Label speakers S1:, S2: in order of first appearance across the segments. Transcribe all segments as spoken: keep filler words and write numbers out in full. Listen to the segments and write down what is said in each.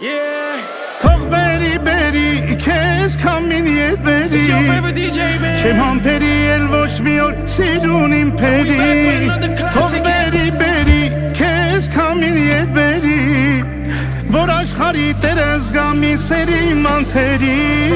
S1: Թող բերի, բերի, քեզ քամին ետ բերի Չեմ համբերի էլ ոչ մի օր սիրուն իմ պերի Թող բերի, բերի, քեզ քամին ետ բերի Որ աշխարի տերը զգա մի սերի մանթերի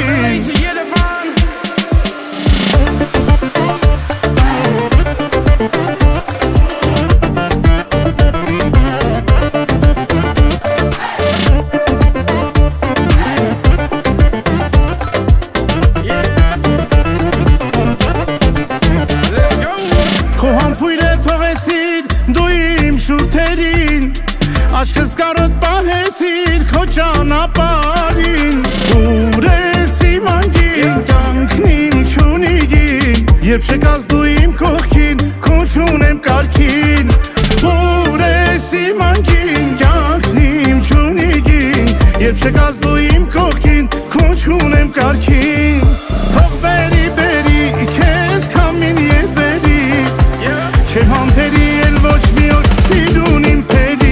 S1: Աչքս կարոտ պահեցիր քո ճանապարհին Ուր ես իմ անգին, կյանքն իմ չունիգին Երբ չկաս դու իմ կողքին, քո չունեմ կարգին Ուր ես իմ անգին, կյանքն իմ չունիգին Երբ չկաս դու իմ կողքին, քո չունեմ կարգին Թող բերի, բերի, քեզ քամին ետ բերի Չեմ համբերի էլ ոչ մի օր սիրուն իմ պերի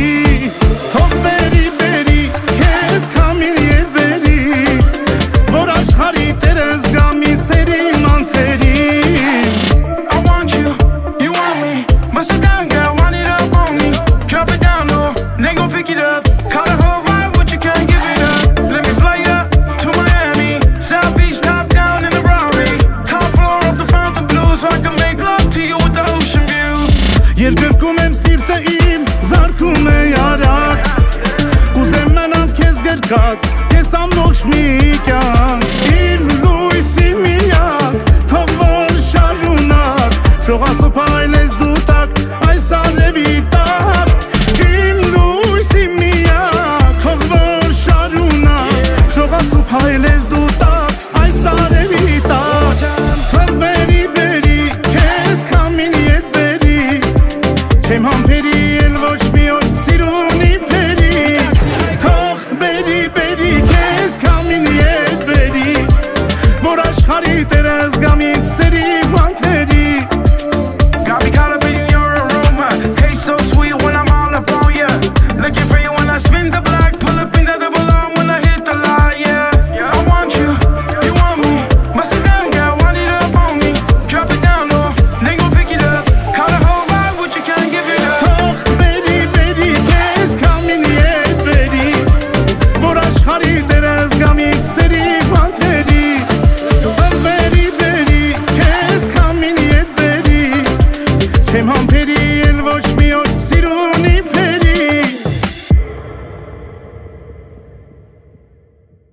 S1: Երկրկում եմ սիրտը իմ, զարկում է արար Կուզեմ մենամ քեզ գրկած, քեզ ամբողջ մի կյանք